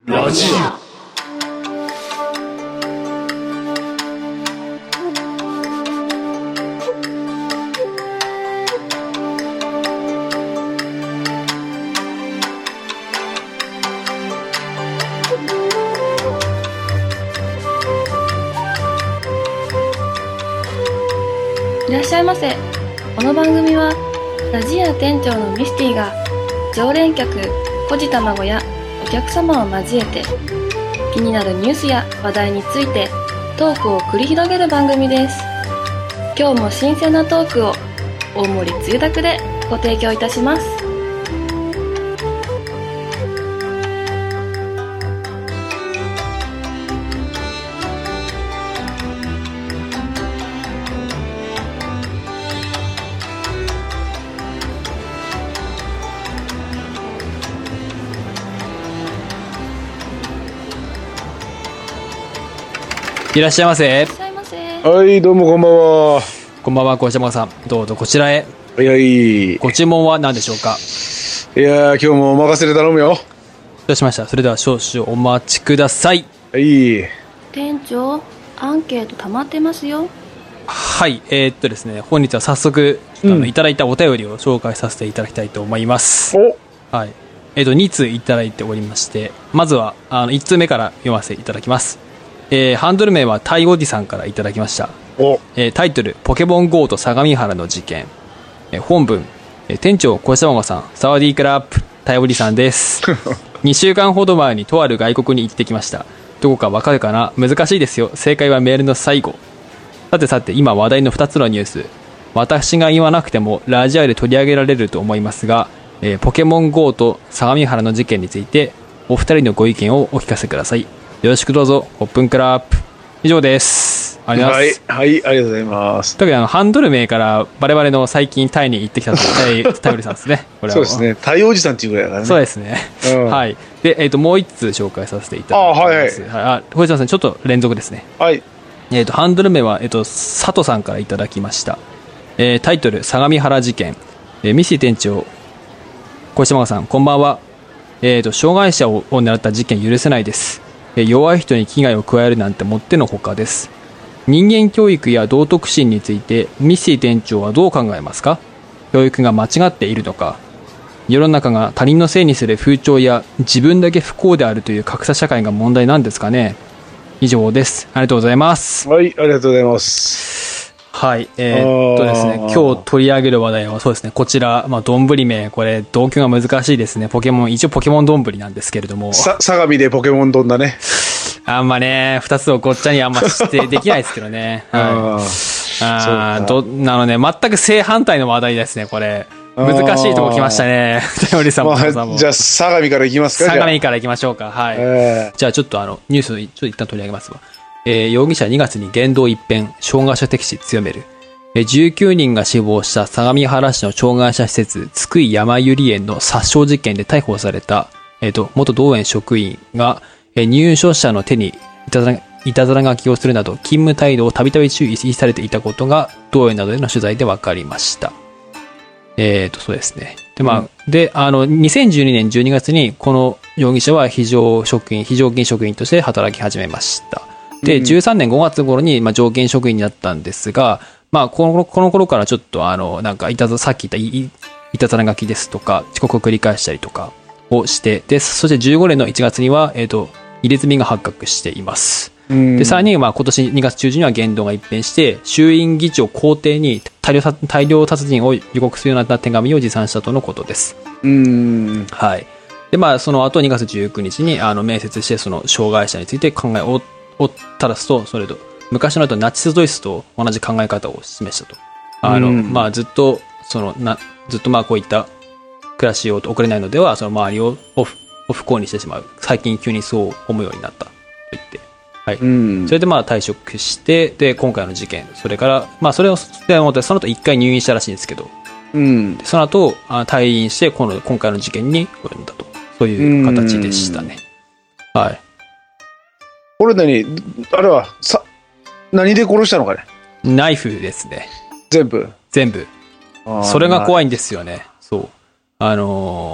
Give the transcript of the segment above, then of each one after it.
ラジいらっしゃいませ。この番組はラジア店長のミスティが常連客コジ卵やお客様を交えて気になるニュースや話題についてトークを繰り広げる番組です。今日も新鮮なトークを大盛りつゆだくでご提供いたします。 いらっしゃいませ。 いらっしゃいませ。 はい、どうもこんばんは。 こんばんは、小島さん。どうぞこちらへ。 はいはい。 ご注文は何でしょうか？ いやー、今日もお任せで頼むよ。 どうしました？それでは少々お待ちください。 はい。 店長、アンケート溜まってますよ。 はい、ですね、本日は早速、いただいたお便りを紹介させていただきたいと思います。 おはい。2通いただいておりまして、まずは、1通目から読ませていただきます。ハンドル名はタイおじさんからいただきました。タイトル、ポケモン GO と相模原の事件。本文、店長小島さん、サワディークラップ、タイおじさんです。2週間ほど前にとある外国に行ってきました。どこかわかるかな？難しいですよ。正解はメールの最後。さてさて、今話題の2つのニュース。私が言わなくてもラジオで取り上げられると思いますが、ポケモン GO と相模原の事件についてお二人のご意見をお聞かせください。よろしくどうぞ。オープンクラップ。以上です。ありがとうございます。 はい、はい、ありがとうございます。 特にハンドル名から我々の最近タイに行ってきたタイおじさんですね。これはそうですね。タイおじさんっていうぐらいだからね。 そうですね。 うん、 はい。で、もう一通紹介させていただきます。 はいはい。 小島さん、ちょっと連続ですね。 はい。 ハンドル名は、佐藤さんからいただきました。タイトル、相模原事件。ミシ店長、小島さん、こんばんは。障害者を狙った事件許せないです。弱い人に危害を加えるなんてもってのほかです。人間教育や道徳心についてミッシー店長はどう考えますか？教育が間違っているのか？世の中が他人のせいにする風潮や自分だけ不幸であるという格差社会が問題なんですかね？以上です。ありがとうございます。 はい、ありがとうございます。 はい。ですね、今日取り上げる話題はそうですね、こちら、丼名、これ、同居が難しいですね。一応ポケモン丼なんですけれども。 相模でポケモン丼だね。 あんまね、二つをごっちゃにあんましてできないですけどね。はい。なので、全く正反対の話題ですね、これ。難しいとこ来ましたね。頼りさんも。 じゃあ、相模から行きますか？ 相模から行きましょうか。はい。じゃあ、ちょっとニュース、ちょっと一旦取り上げますわ。容疑者2月に言動一変、障害者敵視強める。19人が死亡した相模原市の障害者施設、津久井やまゆり園の殺傷事件で逮捕された、元同園職員が、入所者の手にいたずら書きをするなど、勤務態度をたびたび注意されていたことが、同園などでの取材で分かりました。そうですね。で、2012年12月に、この容疑者は非常勤職員として働き始めました。で、13年5月頃に、常勤職員になったんですが、この頃からちょっとさっき言ったいたずら書きですとか、遅刻を繰り返したりとかをして、で、そして15年の1月には、入れ墨が発覚しています。で、さらに、今年2月中旬には言動が一変して、衆院議長公邸に大量殺人を予告するような手紙を持参したとのことです。はい。で、その後2月19日に、面接して、その障害者について考えを正すと、それと、昔のナチスドイツと同じ考え方を示したと。ずっとこういった暮らしを送れないのでは、その周りを不幸にしてしまう。最近急にそう思うようになったと言って。はい。それで退職して、で、今回の事件、それから、その後一回入院したらしいんですけど、その後、退院して、今回の事件に及んだと。そういう形でしたね。はい。 これあれは、何で殺したのかね？ ナイフですね。 全部。 それが怖いんですよね。そう。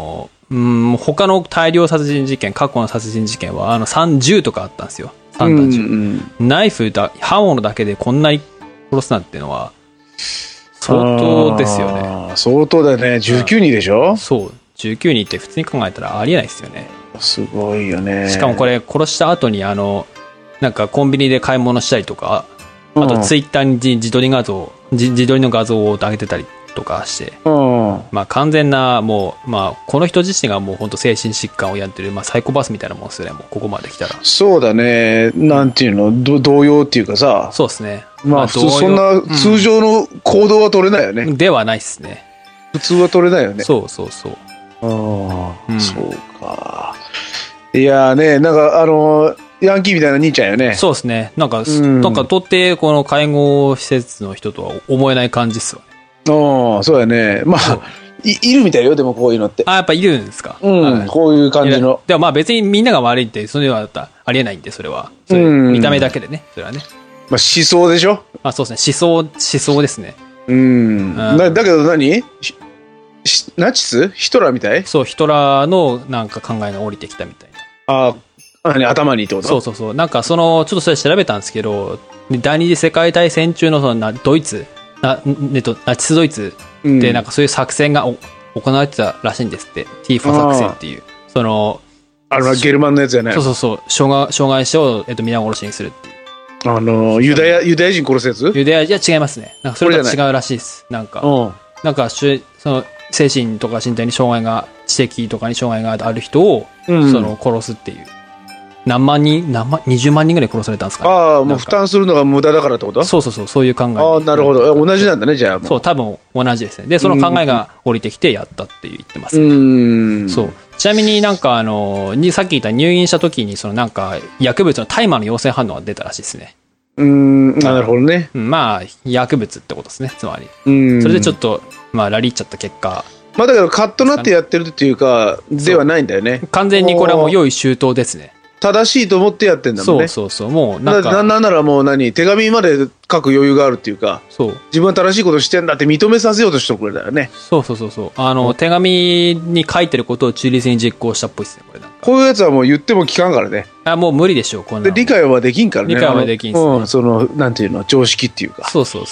他の大量殺人事件、過去の殺人事件は、銃とかあったんですよ。散弾銃。ナイフ刃物だけでこんなに殺すなんていうのは、相当ですよね。 相当だよね。19人でしょ？ そう。19人って普通に考えたらありえないですよね。 すごいよね。 しかもこれ殺した後になんかコンビニで買い物したりとか、あとツイッターに自撮りの画像を上げてたりとかして、まあ完全なもう、まあこの人自身がもう本当精神疾患をやってる、まあサイコパスみたいなもんですよね、もうここまで来たら。 そうだね。なんていうの、動揺っていうかさ。 そうですね。 まあ普通そんな通常の行動は取れないよね。 ではないっすね。 普通は取れないよね。 そうそうそう。 そうか。いやね、なんかヤンキーみたいな兄ちゃんよね。 そうですね。なんかとってこの介護施設の人とは思えない感じっすわね。 そうやね。まあ、いるみたいよ、でもこういうのって。 やっぱいるんですか。 こういう感じの。 でもまあ別にみんなが悪いって、それはありえないんで、それは。見た目だけでね、それはね。 まあ思想でしょ？ そうですね。思想ですね。 だけどナチス？ヒトラーみたい？ そう、ヒトラーのなんか考えが降りてきたみたいな。 頭にってこと？ そう。なんかちょっとそれ調べたんですけど、第二次世界大戦中のドイツ、ナチスドイツでなんかそういう作戦が行われてたらしいんですって。ティーファ作戦っていう。 ゲルマンのやつじゃない？ そう。障害者を皆殺しにするっていう。 ユダヤ人殺すやつ？ ユダヤ人は違いますね。なんかそれと違うらしいです。なんか精神とか身体に障害が、知的とかに障害がある人を、殺すっていう。20万人ぐらい殺されたんですかね。 もう負担するのが無駄だからってこと？ そう、そういう考え。 なるほど。同じなんだね、じゃあ。 そう、多分同じですね。で、その考えが降りてきてやったって言ってますね。そう。ちなみになんかさっき言った入院した時に、なんか薬物の大麻の陽性反応が出たらしいですね。 なるほどね。 まあ、薬物ってことですね、つまり。それでちょっと、まあ、ラリっちゃった結果。 まあだからカッとなってやってるっていうか、ではないんだよね。 完全にこれはもう用意周到ですね。 正しいと思ってやってんだもんね。 そう。もうなんか。 なんならもう手紙まで書く余裕があるっていうか、自分は正しいことしてんだって認めさせようとしてくれたよね。 そう。手紙に書いてることを中立に実行したっぽいですね、これなんか。 こういうやつはもう言っても聞かんからね。 もう無理でしょう、こんなの。 理解はできんからね。 理解はできんすね。 なんていうの、常識っていうか。 そう。 す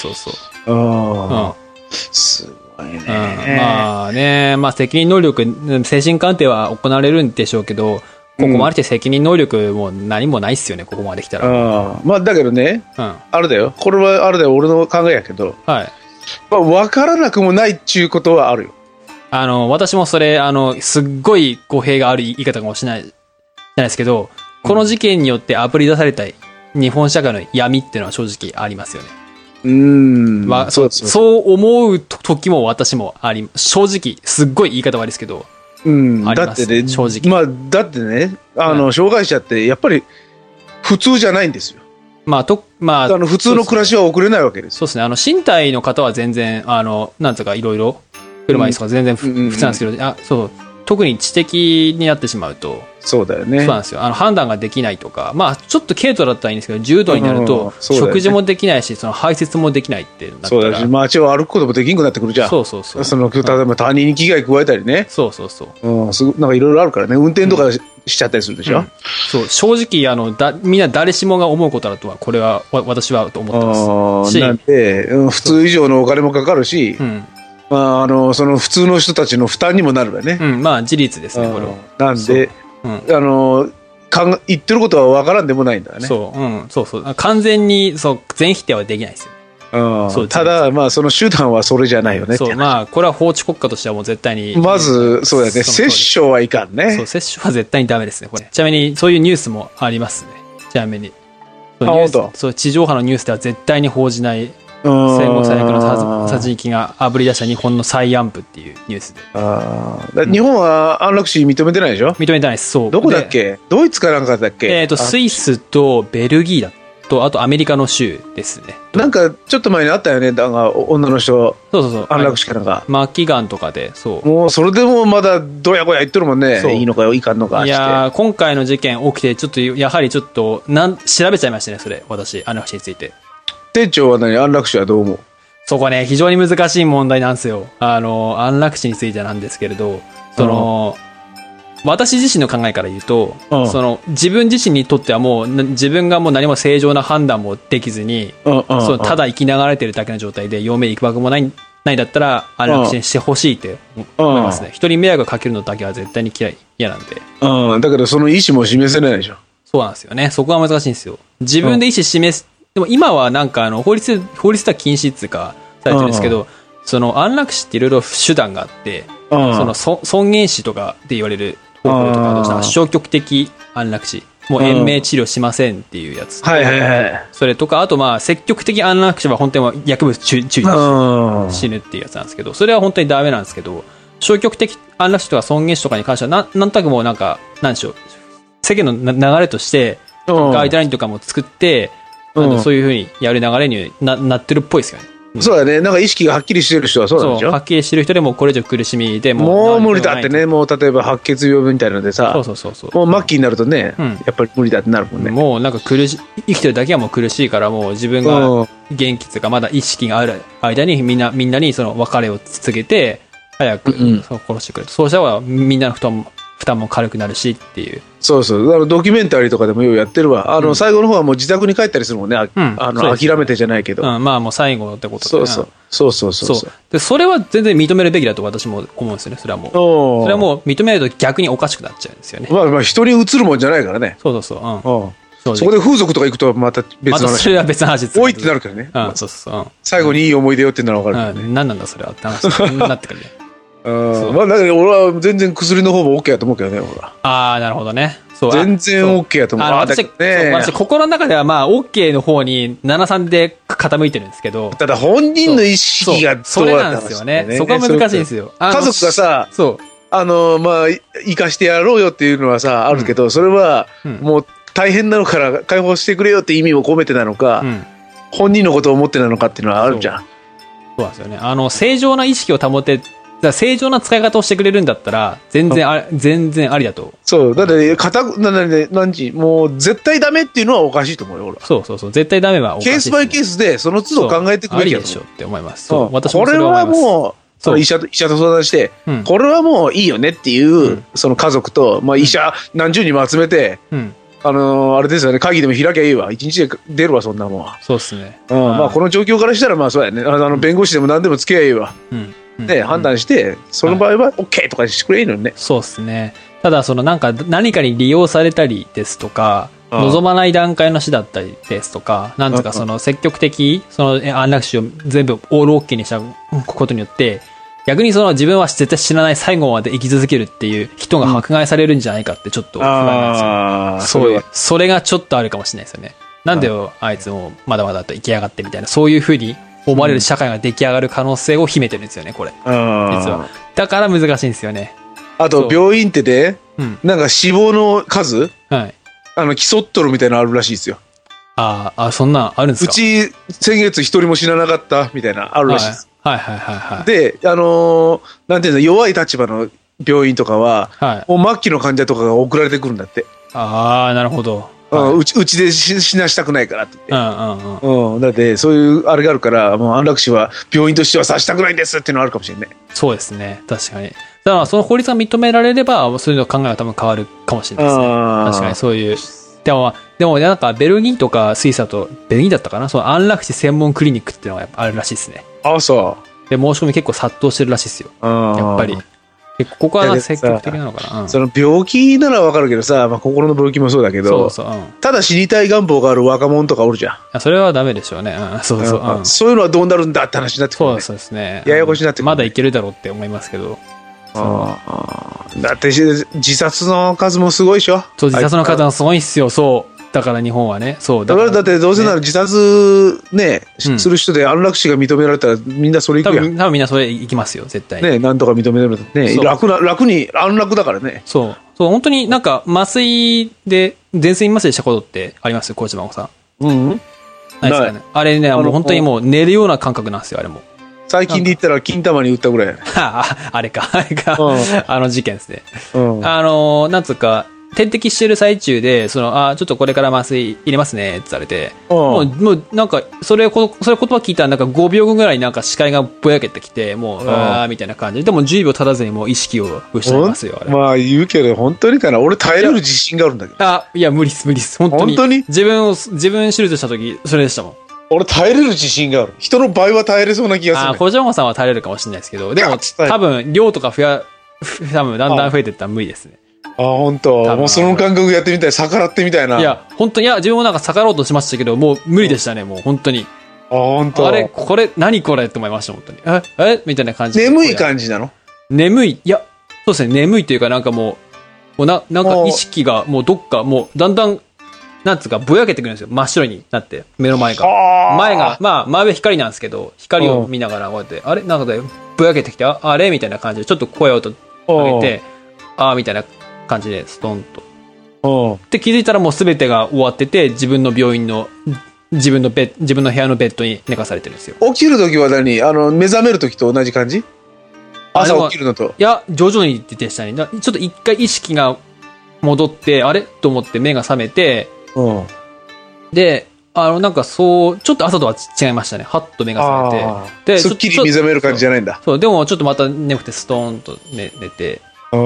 ごいね。 まあね、責任能力、精神鑑定は行われるんでしょうけど、ここまで来て責任能力も何もないっすよね、ここまで来たら。 まあだけどね、あれだよ。これはあれだよ、俺の考えやけど。まあ分からなくもないっちゅうことはあるよ。 私もそれ、すっごい語弊がある言い方かもしれないですけど、この事件によってあぶり出された日本社会の闇っていうのは正直ありますよね。そう思う時も私も正直、すっごい言い方悪いですけど、 だってね、正直。まあ、だってね、障害者ってやっぱり普通じゃないんですよ。普通の暮らしは送れないわけです。 そうですね。身体の方は全然、なんとかいろいろ、車椅子とか全然普通なんですけど、特に知的になってしまうと、 そうだよね。 そうなんですよ。判断ができないとか、まあ、ちょっと軽度だったらいいんですけど、重度になると、食事もできないし、排泄もできないってなったら。 そうだし、街を歩くこともできんくなってくるじゃん。 そう。 例えば他人に危害加えたりね。 そう。 なんかいろいろあるからね、運転とかしちゃったりするでしょ。 そう、正直、みんな誰しもが思うことだとは、これは、私はと思ってますし。 なんで、普通以上のお金もかかるし、その普通の人たちの負担にもなるわね。 まあ、事実ですね、これは。 なんで、言ってることは分からんでもないんだよね。 そう。完全に、全否定はできないですよ。 ただ、まあ、その手段はそれじゃないよね。 まあ、これは法治国家としてはもう絶対に。 まず、そうだね。殺生はいかんね。 そう、殺生は絶対にダメですね、これ。ちなみに、そういうニュースもありますね。ちなみに。地上波のニュースでは絶対に報じない、戦後最悪の殺人鬼があぶり出した日本の最安部っていうニュースで。 日本は安楽死認めてないでしょ？ 認めてないです。そう。 どこだっけ？ドイツかなんかだっけ？ スイスとベルギーと、あとアメリカの州ですね。 なんかちょっと前にあったよね。だから女の人。安楽死かなんか。 末期がんとかで、そう。 もうそれでもまだどやごや言ってるもんね。いいのかいかんのか。 いや今回の事件起きて、ちょっと、やはりちょっと、調べちゃいましたね、それ。私、安楽死について。 店長は安楽死はどう思う？ そこね、非常に難しい問題なんですよ。安楽死についてなんですけれど、 私自身の考えから言うと、その自分自身にとってはもう自分がもう何も正常な判断もできずに、そのただ生き流れてるだけの状態で陽明いくばくもないんだったら安楽死にしてほしいって思いますね。人に迷惑をかけるのだけは絶対に嫌なんで。 だけどその意思も示せないでしょ。 そうなんですよね。そこは難しいんですよ。自分で意思示す。でも今はなんか法律では禁止っていうかされてるんですけど、その安楽死っていろいろ手段があって、その尊厳死とかって言われる方法とか、どうしたら消極的安楽死。もう延命治療しませんっていうやつ。それとか、あとまあ積極的安楽死は本当に薬物注意して死ぬっていうやつなんですけど、それは本当にダメなんですけど、消極的安楽死とか尊厳死とかに関してはなんとなくもうなんか、なんでしょう、世間の流れとして、ガイドラインとかも作って、そういうふうにやる流れになってるっぽいですよね。 そうだね。なんか意識がはっきりしてる人はそうなんでしょ。 はっきりしてる人でもこれ以上苦しみでもう無理だってね。もう例えば白血病みたいなのでさ、もう末期になるとね、やっぱり無理だってなるもんね。 もうなんか生きてるだけはもう苦しいから、もう自分が元気というかまだ意識がある間にみんなにその別れを告げて早く殺してくれる。そうしたらみんなの負担も軽くなるしっていう。 そうそう。ドキュメンタリーとかでもようやってるわ。最後の方はもう自宅に帰ったりするもんね。諦めてじゃないけど。 まあもう最後ってことで。そうで、それは全然認めるべきだと私も思うんですよね。それはもう。それはもう認めると逆におかしくなっちゃうんですよね。 まあ人に移るもんじゃないからね。 そう。 そこで風俗とか行くとまた別の話。 またそれは別の話です。 おいってなるからね。最後にいい思い出よってなら分かるからね。 何なんだそれはって話になってくるね。 まあだけど俺は全然薬の方も OK やと思うけどね、俺は。 なるほどね。 全然 OK やと思う。 私心の中ではまあ OK の方に7-3で傾いてるんですけど。 ただ本人の意識がそれなんですよね。そこは難しいんですよ。 家族がさ、まあ生かしてやろうよっていうのはさあるけど、それはもう大変なのから解放してくれよって意味を込めてなのか、本人のことを思ってなのかっていうのはあるじゃん。 そうなんですよね。正常な意識を保て正常な使い方をしてくれるんだったら全然ありだと。 そうだってもう絶対ダメっていうのはおかしいと思うよ俺は。 そう絶対ダメはおかしい、 ケースバイケースでその都度考えていくべきだでしょって思います。 私もそれは思います。これはもう医者と相談して、これはもういいよねっていう、その家族と、まあ、医者何十人も集めて、あれですよね、会議でも開きゃいいわ、一日で出るわ、そんなもんは。 そうですね。 まあこの状況からしたらまあそうやね、弁護士でも何でも付き合えばいいわ。で判断して、その場合は OK とかしてくれいいのにね。 そうですね。ただなんか何かに利用されたりですとか、望まない段階の死だったりですとか、なんとか積極的安楽死を全部オール OK にしたことによって、逆に自分は絶対死なない最後まで生き続けるっていう人が迫害されるんじゃないかってちょっと不安なんですよ。それがちょっとあるかもしれないですよね。なんであいつもまだまだと生きやがってみたいな、そういうふうに思われる社会が出来上がる可能性を秘めてるんですよね、これ。実は。だから難しいんですよね。 あと、病院ってね、なんか死亡の数、競っとるみたいなのあるらしいですよ。 そんなんあるんですか？ うち、先月一人も死ななかったみたいな、あるらしいです。で、なんていうの、弱い立場の病院とかは、もう末期の患者とかが送られてくるんだって。 なるほど。 うちで死なしたくないからって言って。だってそういうあれがあるから、もう安楽死は病院としてはさしたくないんですっていうのはあるかもしれない。そうですね、確かに。だからその法律が認められれば、そういうの考えが多分変わるかもしれないですね。確かにそういう。でもなんかベルギーとかスイスだと、ベルギーだったかな、安楽死専門クリニックっていうのがあるらしいですね。 そう。 で、申し込み結構殺到してるらしいですよ。やっぱり。ここは積極的なのかな。 その病気ならわかるけどさ、まあ、心の病気もそうだけど、ただ死にたい願望がある若者とかおるじゃん。 それはダメでしょうね。そういうのはどうなるんだって話になってくるね。 そうですね。 ややこしになってくる。 まだいけるだろうって思いますけど。 だって自殺の数もすごいでしょ。 自殺の数はすごいっすよ。だから日本はね。 だってどうせなら自殺ね、する人で安楽死が認められたらみんなそれ行くやん。 多分みんなそれ行きますよ、絶対。 ね、なんとか認められるね。楽に安楽だからね。 本当になんか麻酔で全身麻酔したことってありますよ、コーチマゴさん。ないですかね。あれね、もう本当にもう寝るような感覚なんですよ、あれも。 最近で言ったら金玉に打ったぐらい。 あれか。あの事件ですね。なんつうか、 点滴してる最中で、ちょっとこれから麻酔入れますねって言われて、もうなんか、それ言葉聞いたらなんか5秒後ぐらいなんか視界がぼやけてきて、もう、みたいな感じで、でも10秒経たずにもう意識を失いますよ、あれ。 まあ言うけど、本当にかな。俺耐えれる自信があるんだけど。 いや、無理っす。本当に。 本当に自分手術した時、それでしたもん。 俺耐えれる自信がある。人の倍は耐えれそうな気がする、ね。 小島さんは耐えれるかもしれないですけど、でも多分、量とか多分だんだん増えていったら無理ですね。 本当。もうその感覚やってみたい。逆らってみたいな。 いや、本当に、自分もなんか逆らおうとしましたけど、もう無理でしたね、もう本当に。 本当。 何これって思いました、本当に。みたいな感じ。 眠い感じなの？ 眠い。いや、そうですね、眠いというかなんかもうなんか意識がもうどっか、もうだんだん、なんつうか、ぼやけてくるんですよ。真っ白になって、目の前が。前が、真上光なんですけど、光を見ながらこうやって、なんかぼやけてきて、あれみたいな感じで、ちょっと声を上げて、みたいな感じで、ストンと。で、気づいたらもう全てが終わってて、自分の病院の、自分の部屋のベッドに寝かされてるんですよ。 起きるときは目覚めるときと同じ感じ？朝起きるのと。 いや、徐々にでしたね。ちょっと一回意識が戻って、あれと思って目が覚めて、で、なんかちょっと朝とは違いましたね。はっと目が覚めて。で、 すっきり目覚める感じじゃないんだ。 そう、でもちょっとまた眠くてストーンと寝て。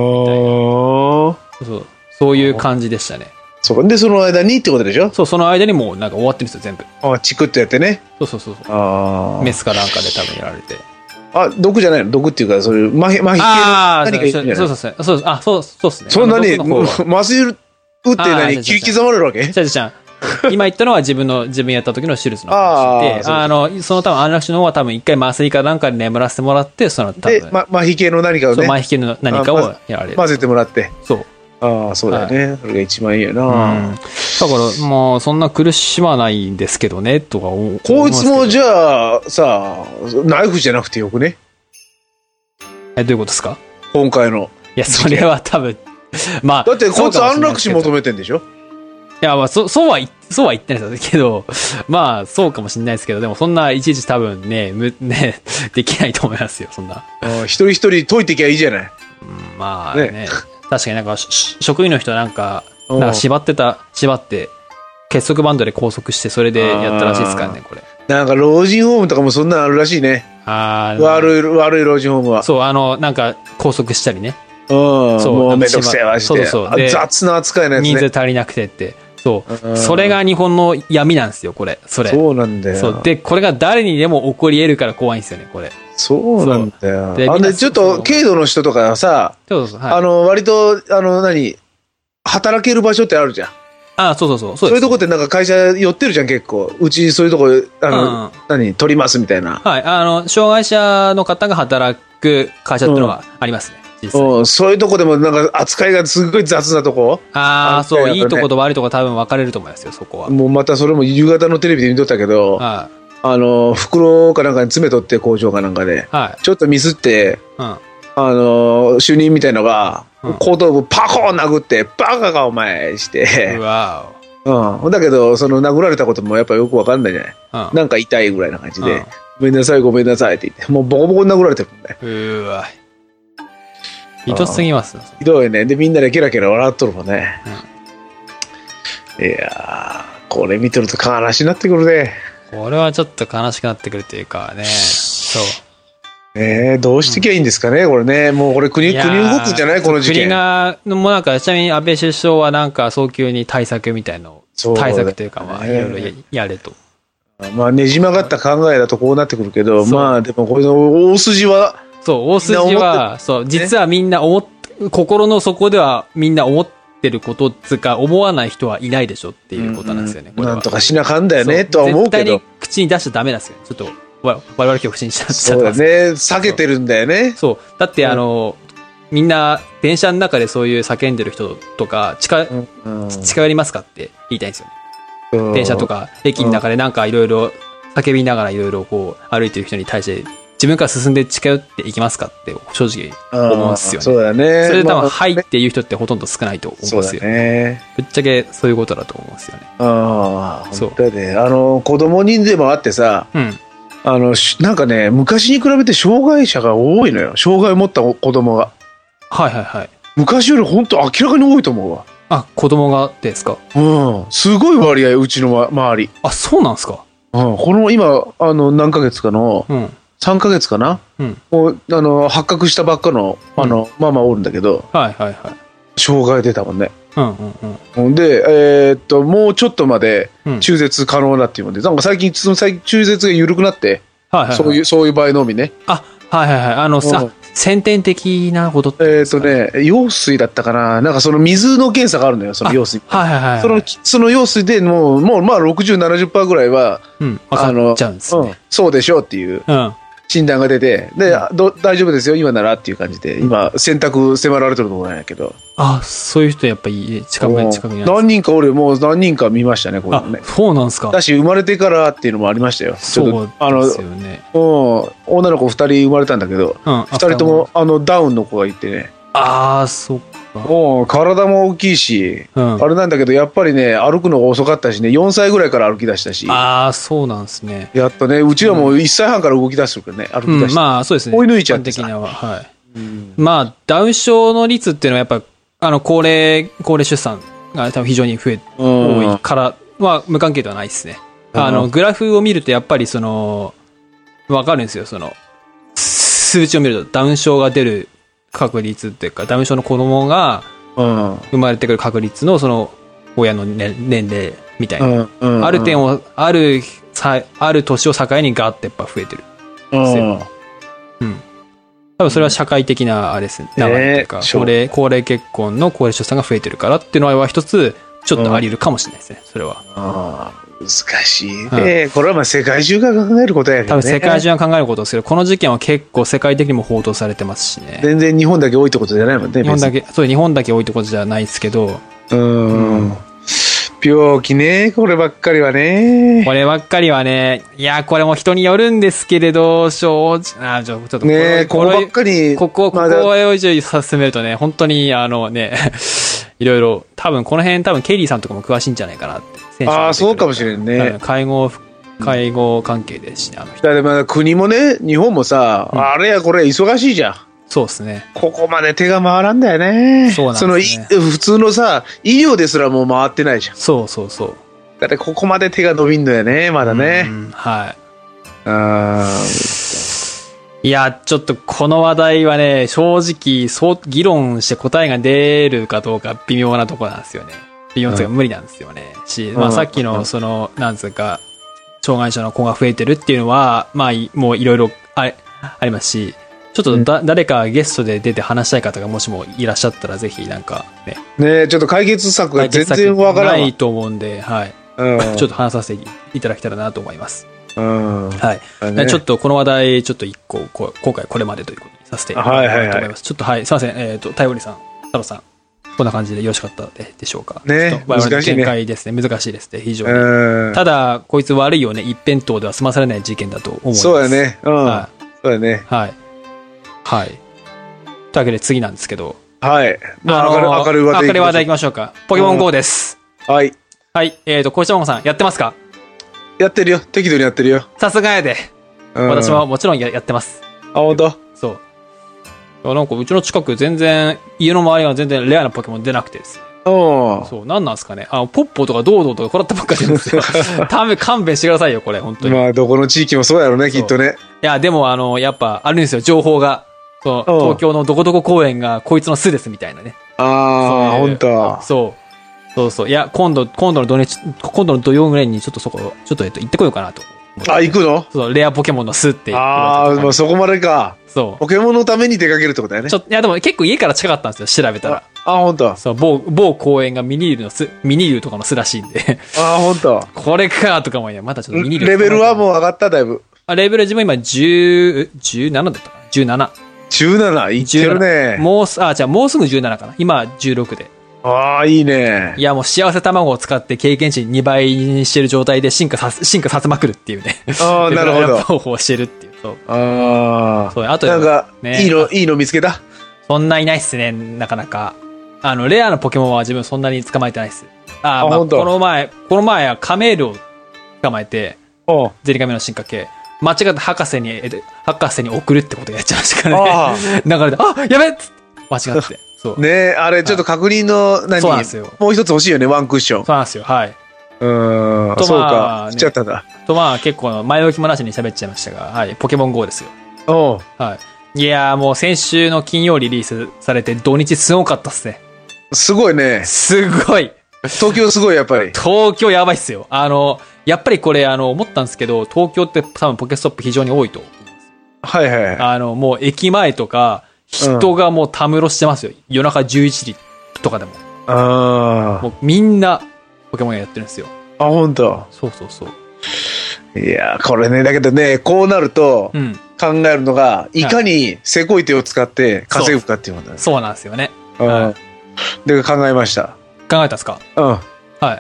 そういう感じでしたね。 そう。で、その間にってことでしょ？ そう、その間にもうなんか終わってるんですよ、全部。 チクッとやってね。 そう。メスかなんかで多分やられて。 毒じゃないの？毒っていうか、そういう麻痺系の何か言ってんじゃない？ そうですね。 そんなに、麻酔打って刻まれるわけ？ 今言ったのは自分やった時の手術の話で、その多分安楽死の方は多分一回麻酔かなんかで眠らせてもらって、多分。 で、麻痺系の何かをね。 麻痺系の何かをやられる。 混ぜてもらって。 そう。 そうだよね。それが一番いいよな。だから、もうそんな苦しまないんですけどね、とか思う。 こいつもじゃあ、さ、ナイフじゃなくてよくね？ どういうことですか？ 今回の。 いや、それは多分、 だってこいつ安楽死求めてんでしょ？ いや、そうは言ってないですけど、そうかもしれないですけど、でもそんないちいち多分ね、できないと思いますよ、そんな。 一人一人解いてきゃいいじゃない。 ね。確かになんか、職員の人なんか縛って、結束バンドで拘束して、それでやったらしいですからね、これ。 なんか、老人ホームとかもそんなのあるらしいね。悪い老人ホームは。 そう、なんか、拘束したりね。 もうめんどくせえわして。雑な扱いなやつね。 人数足りなくてって。そう。それが日本の闇なんですよ、これ。 そうなんだよ。 で、これが誰にでも起こり得るから怖いんですよね、これ。 そうなんだよ。で、ちょっと、軽度の人とかさ、割と、働ける場所ってあるじゃん。 そういうとこってなんか会社寄ってるじゃん、結構。うちそういうとこ、取りますみたいな。 はい。障害者の方が働く会社っていうのはありますね。 そういうとこでもなんか扱いがすごい雑なとこ。 そう、いいとこと悪いとこ多分分かれると思いますよ、そこは。 もうまたそれも夕方のテレビで見とったけど、袋かなんかに詰めとって工場かなんかで、ちょっとミスって、主任みたいのが、後頭部パコーン殴って、バカかお前して、だけど、その殴られたこともやっぱよくわかんないじゃない。なんか痛いぐらいな感じで、ごめんなさいごめんなさいって言って、もうボコボコに殴られてるもんね。 ひどすぎます。 ひどいね。で、みんなでケラケラ笑っとるもんね。いやー、これ見てると悲しくなってくるね。 これはちょっと悲しくなってくるというかね。そう。 どうしてきゃいいんですかね、これね。もうこれ国動くんじゃないこの事件。 国が、もうなんか、ちなみに安倍首相はなんか早急に対策みたいの対策というか、いろいろやれと。 ねじ曲がった考えだとこうなってくるけど、でもこれの大筋は、 大筋は、実はみんな心の底ではみんな思ってることつか思わない人はいないでしょっていうことなんですよね。 なんとかしなかんだよね、とは思うけど。 絶対に口に出しちゃダメなんですよ。ちょっと、我々今日口にしちゃった。 そうだね。避けてるんだよね。 そう。だってみんな電車の中でそういう叫んでる人とか、近寄りますかって言いたいんですよね。電車とか駅の中でなんかいろいろ叫びながらいろいろこう歩いてる人に対して自分から進んで近寄っていきますかって正直思うんですよね。 そうだね。 それで多分はいっていう人ってほとんど少ないと思うんですよね。ぶっちゃけそういうことだと思うんですよね。 そうだね。子供にでもあってさ、なんかね、昔に比べて障害者が多いのよ。障害を持った子供が。昔より本当明らかに多いと思うわ。 あ、子供がですか？ うん。すごい割合、うちの周り。 あ、そうなんですか？ うん。この今、何ヶ月かの、3ヶ月かな、発覚したばっかの、ママおるんだけど、 はいはいはい。 障害出たもんね。 で、 もうちょっとまで中絶可能だっていうので、なんか最近中絶が緩くなって、そういう場合のみね。 あ、はいはいはい。先天的なことって。 羊水だったかな。なんかその水の検査があるのよ、その羊水。 はいはいはい。 その羊水でもうまあ60、70%ぐらいは、 分かっちゃうんですね。 そうでしょうっていう。診断が出て、で、大丈夫ですよ、今ならっていう感じで、今、選択迫られてるところなんやけど。 あ、そういう人やっぱり近くに何人かもう何人か見ましたね、これね。 そうなんですか。 だし、生まれてからっていうのもありましたよ。 そうですよね。 女の子2人生まれたんだけど、2人ともダウンの子がいてね。 ああ、そっか。 体も大きいし、あれなんだけど、やっぱりね、歩くのが遅かったしね、4歳ぐらいから歩き出したし。 ああ、そうなんですね。 やっとね、うちはもう1歳半から動き出してるからね、歩き出して。 まあ、そうですね。 追い抜いちゃってさ。 はい。まあ、ダウン症の率っていうのはやっぱ、高齢出産が多分非常に多いからは無関係ではないですね。グラフを見るとやっぱりわかるんですよ、数値を見るとダウン症が出る確率っていうか、ダウン症の子供が生まれてくる確率の親の年齢みたいな。ある点を、ある年を境にガーってやっぱ増えてる。多分それは社会的なあれですね。流れというか、高齢結婚の高齢出産が増えてるからっていうのは一つ、ちょっとあり得るかもしれないですね、それは。 難しいね。これはまあ世界中が考えることやけどね。 多分世界中が考えることですけど、この事件は結構世界的にも報道されてますしね。 全然日本だけ多いってことじゃないもんね。 日本だけ多いってことじゃないですけど。 病気ね、こればっかりはね。 いや、これも人によるんですけれど、ちょっと。 ね、ここばっかり。 ここを以上進めるとね、本当にいろいろ、多分ケリーさんとかも詳しいんじゃないかなって。 ああ、そうかもしれんね。 介護関係ですしね、 だから国もね、日本もさ、あれやこれ忙しいじゃん。 そうですね。 ここまで手が回らんだよね。 そうなんですね。 普通のさ、医療ですらもう回ってないじゃん。 そう。 だってここまで手が伸びんのよね、まだね。 はい。いや、ちょっとこの話題はね、正直、議論して答えが出るかどうか微妙なところなんですよね。微妙というか無理なんですよね。まあさっきのなんつうか、障害者の子が増えてるっていうのは、まあもういろいろありますし、ちょっと誰かゲストで出て話したい方がもしもいらっしゃったらぜひなんかね。 ねえ、ちょっと解決策が全然わからないと思うんで、はい。ちょっと話させていただけたらなと思います。はい。ちょっとこの話題、ちょっと一個、今回これまでということにさせていただきたいと思います。ちょっとはい、すいません。頼りさん、太郎さん。こんな感じでよろしかったでしょうか。 ね、 難しいね。見解ですね。難しいですね。非常に。ただ、こいつ悪いよね。一辺倒では済まされない事件だと思います。 そうだね。そうだね。 はい。というわけで次なんですけど。 はい。明るい話題いきましょうか。ポケモン GO です。 はい。 はい。小石ママさん、やってますか？ やってるよ。適度にやってるよ。 さすがやで。私ももちろんやってます。 あ、ほんと？ そう。なんかうちの近く全然、家の周りが全然レアなポケモン出なくてですね。そう、なんなんですかね。ポッポとかドードーとかこらったばっかりなんですよ。勘弁してくださいよ、これ、本当に。 まあ、どこの地域もそうやろうね、きっとね。 いや、でもやっぱ、あるんですよ、情報が。東京のどこどこ公園がこいつの巣ですみたいなね。 ああ、ほんと。 そう。いや、今度の土曜ぐらいにちょっと行ってこようかなと。 あ、行くの？ そう、レアポケモンの巣って言われて。ああ、もうそこまでか。 そう。 ポケモンのために出かけるってことだよね。 いや、でも結構家から近かったんですよ、調べたら。 あ、ほんと。 そう、某公園がミニールとかの巣らしいんで。 あ、ほんと。 これかとかもまたちょっとミニール。 レベルはもう上がった、だいぶ。 レベル自分今17だったかな ?17。 17? いってるね。 もうすぐ17かな。今16で。 ああ、いいね。 いや、もう幸せ卵を使って経験値2倍にしてる状態で進化させまくるっていうね。 ああ、なるほど。 方法をしてるっていう。そう。 ああ。 そう、あとなんか、いいの見つけた？ そんないないっすね、なかなか。レアなポケモンは自分そんなに捕まえてないっす。まあ、この前はカメールを捕まえて、ゼリガメの進化系。間違って博士に送るってことやっちゃいましたからね。流れで、やべっつって間違って。 そう。 ねあれちょっと確認の、 そうなんですよ。 もう一つ欲しいよね、ワンクッション。 そうなんですよ。はい。 そうか。しちゃったんだ。 結構前置きもなしに喋っちゃいましたが、はい。ポケモン GO ですよ。はい。いやーもう先週の金曜リリースされて土日すごかったっすね。 すごいね。 すごい。 東京すごい、やっぱり。 東京やばいっすよ。やっぱりこれ思ったんですけど、東京って多分ポケストップ非常に多いと思います。 はいはい。 もう駅前とか、人がもうたむろしてますよ。夜中11時とかでも。もうみんな、ポケモンやってるんですよ。 あ、本当。 そうそうそう。 いやこれね、だけどね、こうなると、考えるのが、いかにせこい手を使って稼ぐかっていうことだね。 そうなんですよね。 で、考えました。 考えたんですか？はい。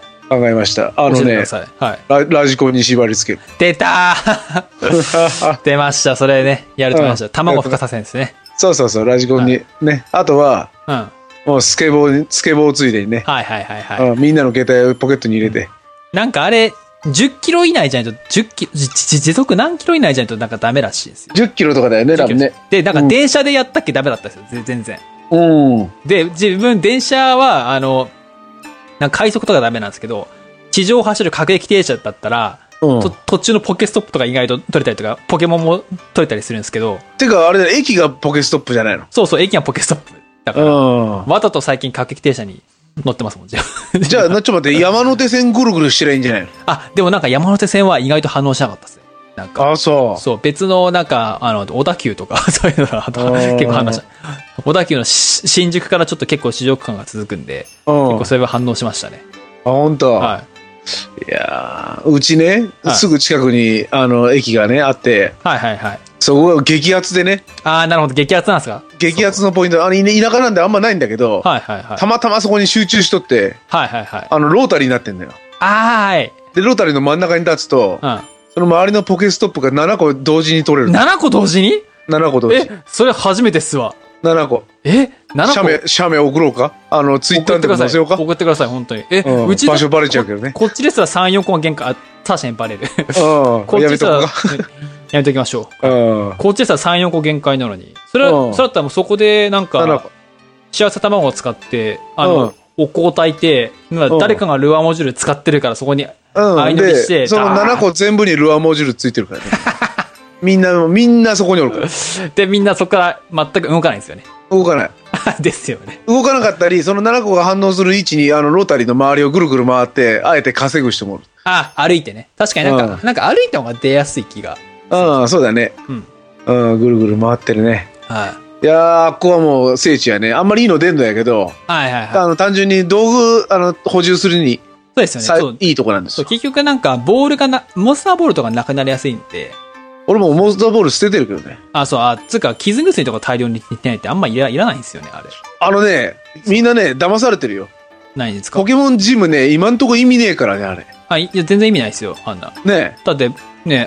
考えました。ラジコンに縛り付ける。 出たー出ました。それね、やると思いました。卵孵化させるんですね。 そうそうそう、ラジコンに。ね。あとは、もうスケボーついでにね。みんなの携帯をポケットに入れて。 なんかあれ、10キロ以内じゃないと、時速何キロ以内じゃないとなんかダメらしいですよ。 10キロとかだよね、多分ね。 で、なんか電車でやったっけダメだったんですよ、全然。で、自分、電車は、なんか快速とかダメなんですけど、地上を走る各駅停車だったら、途中のポケストップとか意外と取れたりとか、ポケモンも取れたりするんですけど。 てか、あれだ、駅がポケストップじゃないの？ そうそう、駅がポケストップ。だから、わざと最近各駅停車に乗ってますもん、じゃあ。 じゃあ、ちょっと待って、山手線ぐるぐるしてりゃいいんじゃないの？ でもなんか山手線は意外と反応しなかったですね。なんか。そう。そう、別のなんか、小田急とか、そういうのが結構反応した。小田急の新宿からちょっと結構試乗区間が続くんで、結構それは反応しましたね。 本当。はい。いやうちね、すぐ近くに、駅がね、あって、そこが激アツでね。 なるほど、激アツなんですか？ 激アツのポイント、田舎なんであんまないんだけど、たまたまそこに集中しとって、ロータリーになってんだよ。で、ロータリーの真ん中に立つと、その周りのポケストップが7個同時に取れる。 7個同時に？ 7 個同時。 それ初めてっすわ。 7個。 7個写メ送ろうか？ツイッターで載せようか？ 送ってください、本当に。 うち場所バレちゃうけどね。 こっちですら3、4個の限界、確かにバレる。 こっちですら、 やめときましょう。こっちですら3、4個限界なのに。それだったらもうそこでなんか、幸せ卵を使って、お香を炊いて、誰かがルアーモジュール使ってるからそこに相乗りして。 その7個全部にルアーモジュールついてるからね。みんなそこにおるから。 で、みんなそこから全く動かないんですよね。 動かない。 ですよね。 動かなかったり、その7個が反応する位置に、ロータリーの周りをぐるぐる回って、あえて稼ぐ人もおる。 歩いてね。確かになんか歩いた方が出やすい気が。 そうだね。ぐるぐる回ってるね。いやここはもう聖地やね。あんまりいいの出んのやけど、単純に道具、補充するに、 そうですよね。 いいとこなんですよ。 結局なんか、ボールがモンスターボールとかなくなりやすいんで、 俺もモンスターボール捨ててるけどね。 つうか、傷薬とか大量に入ってないってあんまいらないんですよね、あれ。 みんなね、騙されてるよ。 何ですか？ ポケモンジムね、今んとこ意味ねえからね、あれ。 いや、全然意味ないですよ、あんな。 ねだって、ね、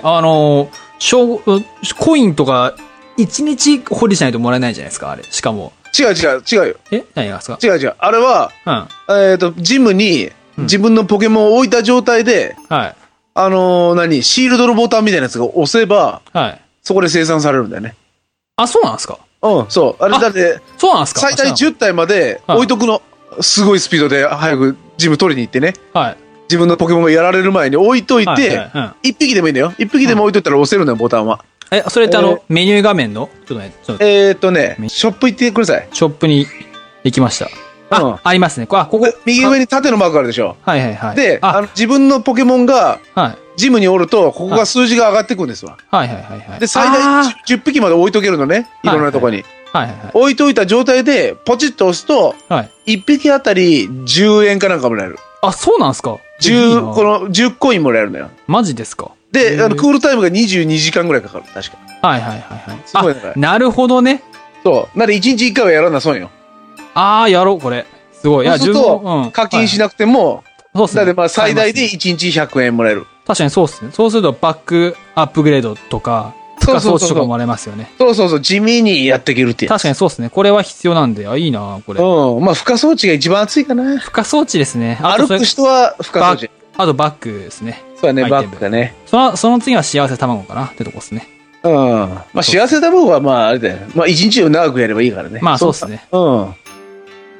コインとか、1日掘りしないともらえないじゃないですか、あれ。しかも。 違うよ。 何がですか？ 違う。あれは、ジムに自分のポケモンを置いた状態で、シールドのボタンみたいなやつが押せば、そこで生産されるんだよね。 そうなんですか？ そう。あれだって、 そうなんですか？ 最大10体まで置いとくの。すごいスピードで早くジム取りに行ってね。自分のポケモンがやられる前に置いといて、1匹でもいいんだよ。1匹でも置いといたら押せるんだよ、ボタンは。 それってメニュー画面のちょっとね。 ショップ行ってください。 ショップに行きました。ありますね。ここ。 右上に縦のマークあるでしょ。で、自分のポケモンが、ジムにおると、ここが数字が上がってくんですわ。で、最大10匹まで置いとけるのね。いろんなとこに。置いといた状態で、ポチッと押すと、1匹あたり10円かなんかもらえる。 そうなんすか ？10コインもらえるのよ。 マジですか？ で、クールタイムが22時間ぐらいかかる。確か。すごいね。 なるほどね。 そう。なので1日1回はやらなそうよ。 やろう、これ。すごい。 そうすると、課金しなくても、だって最大で1日100円もらえる。 確かにそうっすね。そうするとバックアップグレードとか、付加装置とかももらえますよね。 そう。地味にやっていけるっていう。 確かにそうっすね。これは必要なんで、いいなこれ。 付加装置が一番熱いかな。 付加装置ですね。 歩く人は付加装置。 あとバッグですね。 そうだね、バッグだね。 その次は幸せ卵かなってとこですね。 幸せ卵はあれだよ。1日を長くやればいいからね。 そうっすね。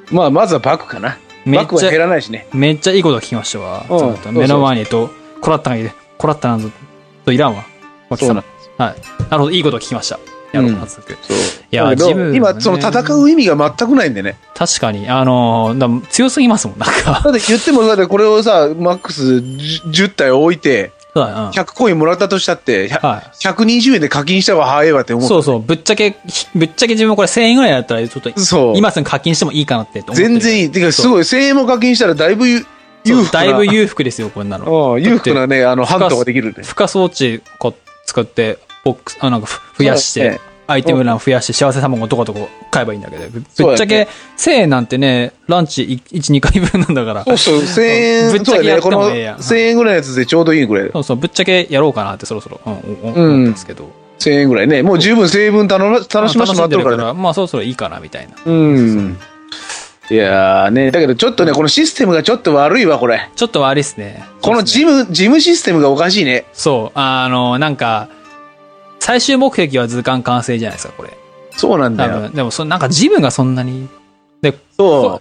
まあ、まずはバックかな。バックは減らないしね。 めっちゃいいこと聞きましたわ。目の前にコラッタがいる。コラッタなんぞといらんわ。 そうなんです。 はい。なるほど、いいこと聞きました。やろう、早速。そう。いや、今、その戦う意味が全くないんでね。 確かに。強すぎますもん、なんか。 だって言っても、だってこれをさ、マックス10体置いて、100コインもらったとしたって、120円で課金した方が早いわって思う。 そうそう。ぶっちゃけ自分もこれ1000円ぐらいだったら、ちょっと、今すぐ課金してもいいかなって思って。 全然いい。てか、すごい、1000円も課金したらだいぶ裕福な。 だいぶ裕福ですよ、こんなの。 裕福なね、ハントができるんで。 付加装置使って、ボックス、なんか増やして、アイテム欄増やして、幸せ卵どこどこ買えばいいんだけど、ぶっちゃけ1000円なんてね、ランチ1、2回分なんだから。 そうそう、1000円、ぶっちゃけやってもええやん。1000円ぐらいのやつでちょうどいいぐらい。 そうそう、ぶっちゃけやろうかなってそろそろ思うんですけど。 1000円ぐらいね。もう十分1000円分楽しませてもらってるからね。 まあそろそろいいかな、みたいな。 いやーね、だけどちょっとね、このシステムがちょっと悪いわ、これ。 ちょっと悪いっすね。 この事務システムがおかしいね。 そう、なんか、最終目的は図鑑完成じゃないですか、これ。 そうなんだよ。 でも、なんかジムがそんなに。で、 そう。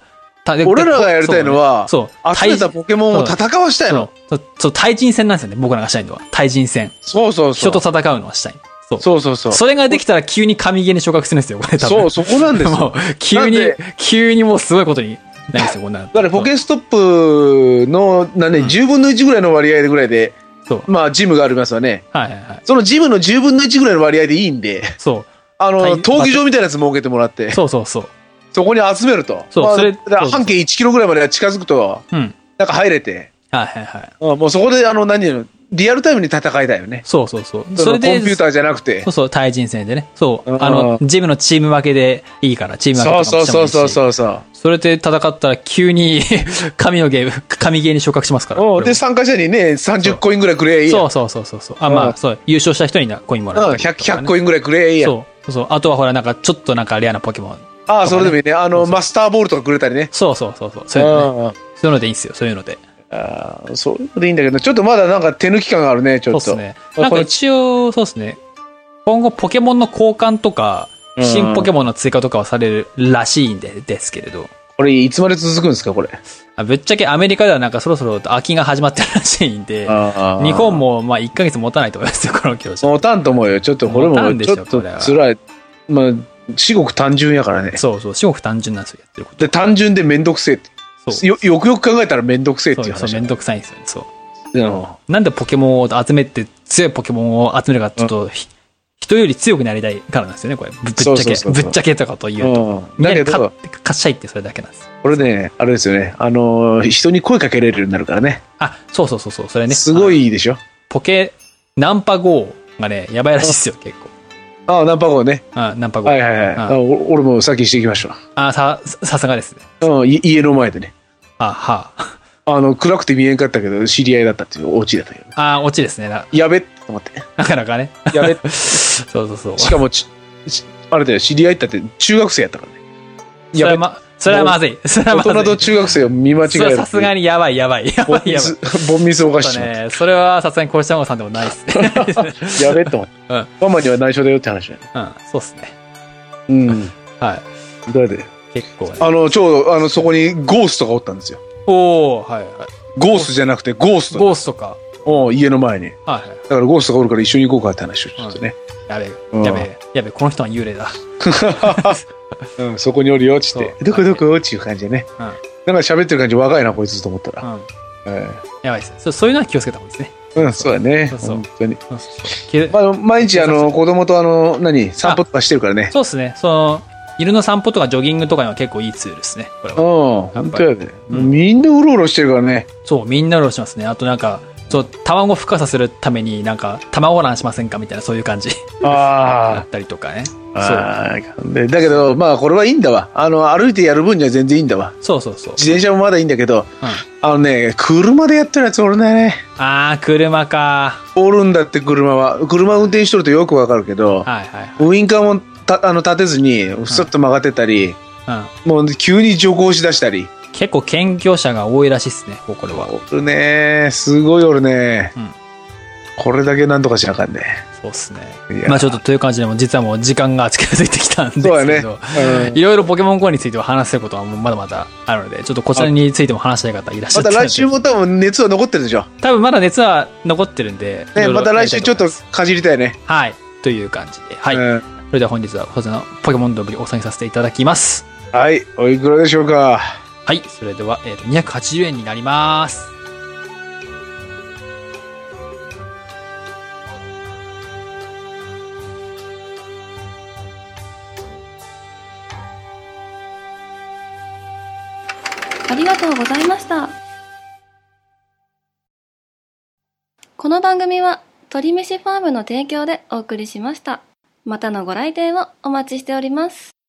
俺らがやりたいのは、集めたポケモンを戦わしたいの。 そう、対人戦なんですよね、僕らがしたいのは。対人戦。 そうそうそう。 人と戦うのはしたい。 そうそうそう。 それができたら急に神ゲーに昇格するんですよ、これ多分。 そう、そこなんですよ。 急にもうすごいことになるんですよ、こんな。 だからポケストップの、10分の1ぐらいの割合でぐらいで、まあ、ジムがありますわね。はいはいはい。そのジムの10分の1ぐらいの割合でいいんで、そう。闘技場みたいなやつ設けてもらって、そうそうそう。そこに集めると。そう、それ。半径1キロぐらいまで近づくと、なんか入れて、はいはいはい。もうそこで、リアルタイムに戦いたいよね。そうそうそう。それで。コンピューターじゃなくて。そうそう、対人戦でね。そう。ジムのチーム分けでいいから、チーム分けとかもしてもいいし。そう。それで戦ったら急に神ゲーに昇格しますから。で、参加者にね、30コインぐらいくれいいや。そう。まあ、そう。優勝した人にコインもらう。100コインぐらいくれいいや。そう。あとはほら、なんか、ちょっとなんかレアなポケモン。ああ、それでもいいね。マスターボールとかくれたりね。そう。そういうのでいいんですよ、そういうので。そういうのでいいんだけど、ちょっとまだなんか手抜き感があるね、ちょっと。そうですね。なんか一応、そうですね。今後ポケモンの交換とか、新ポケモンの追加とかはされるらしいんですけれど。これいつまで続くんですか、これ。ぶっちゃけアメリカではなんかそろそろ秋が始まってるらしいんで、日本もまあ1ヶ月持たないと思いますよ、この教師。持たんと思うよ。ちょっとこれもちょっと辛い。まあ、至極単純やからね。そう、至極単純なんですよ、やってること。で、単純でめんどくせえって。よく考えたらめんどくせえっていう話。そう、めんどくさいんですよね。そう。なんでポケモンを集めて、強いポケモンを集めるかちょっと、人より強くなりたいからなんですよね、これ。ぶっちゃけとかと言うと。だけど、勝ちたいってそれだけなんです。これね、あれですよね。人に声かけられるようになるからね。あ、そう、それね。すごいいいでしょ。ナンパ GO がね、やばいらしいですよ、結構。ああ、ナンパ GO ね。ナンパ GO。はい。俺もさっきしてきました。さすがですね。家の前でね。暗くて見えんかったけど、知り合いだったっていうオチだったけど。オチですね。やべって思って。なかなかね。やべそう。しかも、あれだよ、知り合いって中学生やったからね。やべ。それはまずい。大人と中学生を見間違える。さすがにやばい。ボンミスおかしい。それはさすがに小下さんでもないっすね。やべって思って。ママには内緒だよって話だよね。そうっすね。はい。どうやって結構ね。ちょうど、そこにゴーストがおったんですよ。はい。ゴーストじゃなくてゴースト。ゴーストか。家の前に。はい。だからゴーストがおるから一緒に行こうかって話をちょっとね。やべえ、この人は幽霊だ。そこにおるよ、つって。どこっていう感じでね。なんか喋ってる感じ若いな、こいつと思ったら。やばいです。そういうのは気をつけた方がいいですね。そうだね。本当に。毎日、子供と散歩とかしてるからね。そうですね。犬の散歩とかジョギングとかには結構いいツールですね。本当やで。みんなうろうろしてるからね。そう、みんなうろうろしますね。あとなんか、卵孵化させるためになんか、卵卵しませんかみたいなそういう感じ。だったりとかね。だけど、まあこれはいいんだわ。歩いてやる分には全然いいんだわ。そう。自転車もまだいいんだけど、車でやってるやつおるんだよね。車か。おるんだって車は。車運転しとるとよくわかるけど、ウインカーも立てずに、ふっと曲がってたり、もう急に徐行しだしたり。結構健常者が多いらしいですね、これは。おるね、すごいおるね。 これだけなんとかしなあかんね。 そうっすね。まあちょっとという感じでも、実はもう時間が近づいてきたんですけど、 そうやね。 いろいろポケモン GO については話せることはまだまだあるので、ちょっとこちらについても話したい方いらっしゃって。 また来週も多分熱は残ってるでしょ。 多分まだ熱は残ってるんで。 ね、また来週ちょっとかじりたいね。 はい。という感じで。はい。それでは本日はこちらのポケモンドブリお下げさせていただきます。 はい。おいくらでしょうか。 はい。それでは、280円になります。 ありがとうございました。この番組は鳥飯ファームの提供でお送りしました。またのご来店をお待ちしております。